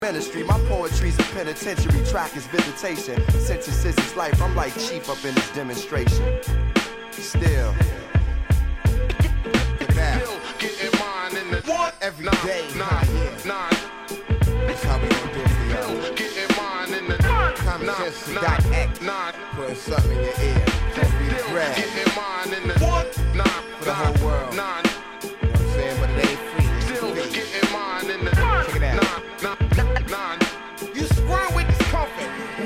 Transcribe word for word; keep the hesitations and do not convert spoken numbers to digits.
Ministry, my poetry's a penitentiary, track is visitation. Sentences is life, I'm like chief up in this demonstration. Still, Still getting mine in the what? Every nine, day, nine, yeah. nine. That's how we gon' do it for y'all. Still getting mine in the common sense dot X. Nine, putting something in your ear. Don't be the grab. Getting mine in the what? Nine, for the whole world. Nine.